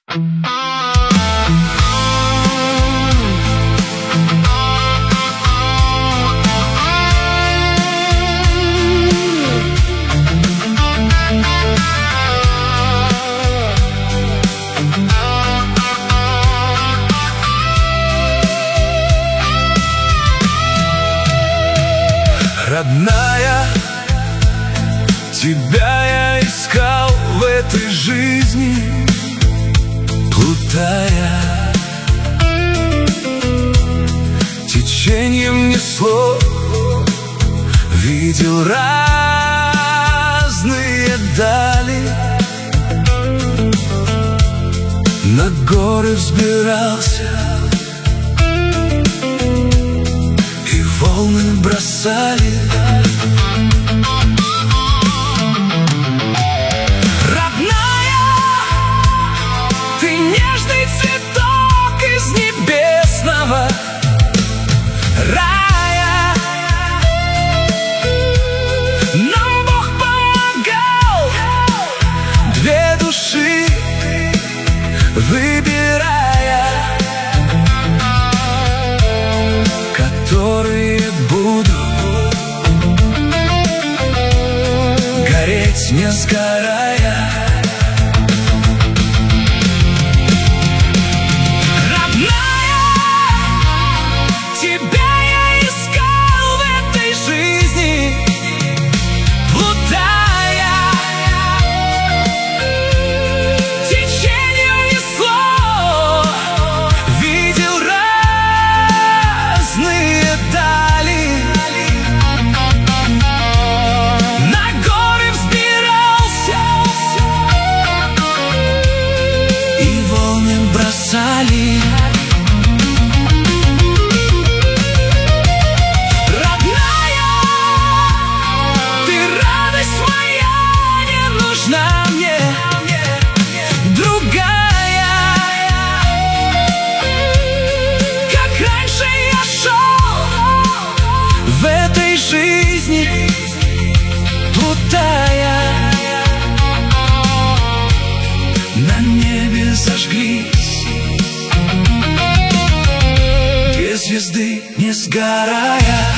Родная, тебя я искал в этой жизни, плутая. Течением несло, видел разные дали, на горы взбирался, и волны бросали. Родная, ты нежный цветок из небесного рая. Нам Бог помогал, две души выбирая, которые будут гореть, не сгорая. Родная, тебя я искал в этой жизни, плутая. Течением несло, видел разные дали, на горы взбирался, и волны бросали. Родная, ты радость моя, не нужна мне другая. Как раньше я шел в этой жизни, плутая. На небе зажглись две звезды, не сгорая.